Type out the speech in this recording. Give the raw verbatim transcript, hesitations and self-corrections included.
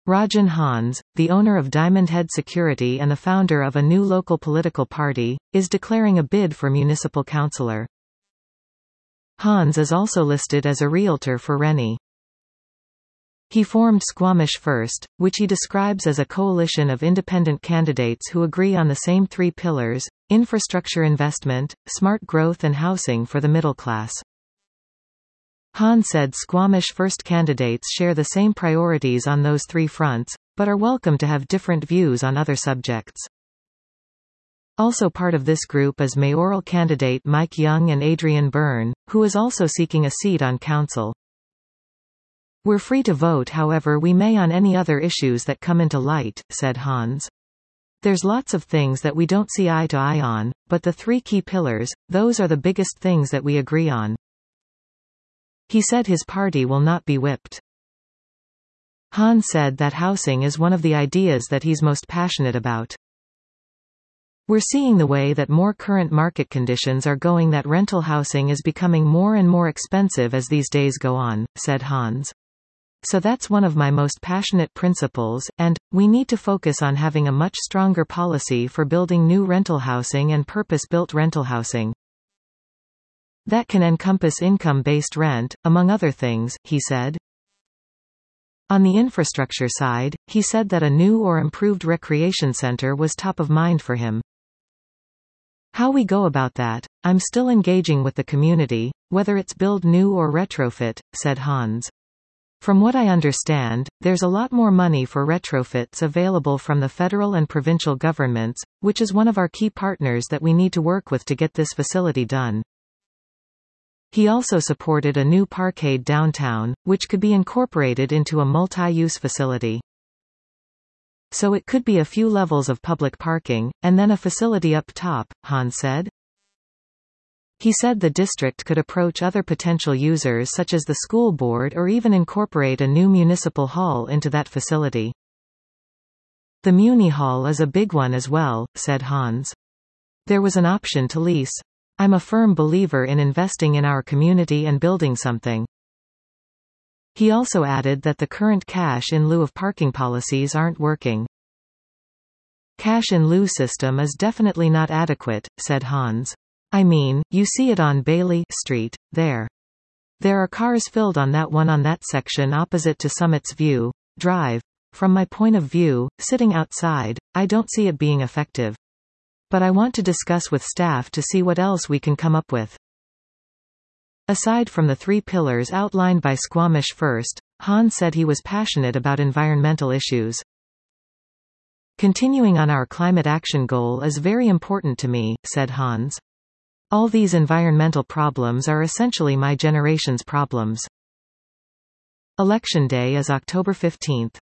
Rajan Hans, the owner of Diamond Head Security and the founder of a new local political party, is declaring a bid for municipal councillor. Hans is also listed as a realtor for Rennie. He formed Squamish First, which he describes as a coalition of independent candidates who agree on the same three pillars: infrastructure investment, smart growth and housing for the middle class. Hans said Squamish First candidates share the same priorities on those three fronts, but are welcome to have different views on other subjects. Also part of this group is mayoral candidate Mike Young and Adrian Byrne, who is also seeking a seat on council. "We're free to vote however we may on any other issues that come into light," said Hans. "There's lots of things that we don't see eye to eye on, but the three key pillars, those are the biggest things that we agree on." He said his party will not be whipped. Hans said that housing is one of the ideas that he's most passionate about. "We're seeing the way that more current market conditions are going, that rental housing is becoming more and more expensive as these days go on," said Hans. "So that's one of my most passionate principles, and we need to focus on having a much stronger policy for building new rental housing and purpose-built rental housing. That can encompass income-based rent, among other things," he said. On the infrastructure side, he said that a new or improved recreation center was top of mind for him. "How we go about that, I'm still engaging with the community, whether it's build new or retrofit," said Hans. "From what I understand, there's a lot more money for retrofits available from the federal and provincial governments, which is one of our key partners that we need to work with to get this facility done." He also supported a new parkade downtown, which could be incorporated into a multi-use facility. "So it could be a few levels of public parking, and then a facility up top," Hans said. He said the district could approach other potential users such as the school board or even incorporate a new municipal hall into that facility. "The Muni Hall is a big one as well," said Hans. "There was an option to lease. I'm a firm believer in investing in our community and building something." He also added that the current cash in lieu of parking policies aren't working. "Cash in lieu system is definitely not adequate," said Hans. "I mean, you see it on Bailey Street, there. There are cars filled on that one on that section opposite to Summit's View Drive. From my point of view, sitting outside, I don't see it being effective. But I want to discuss with staff to see what else we can come up with." Aside from the three pillars outlined by Squamish First, Hans said he was passionate about environmental issues. "Continuing on our climate action goal is very important to me," said Hans. "All these environmental problems are essentially my generation's problems." Election day is October fifteenth.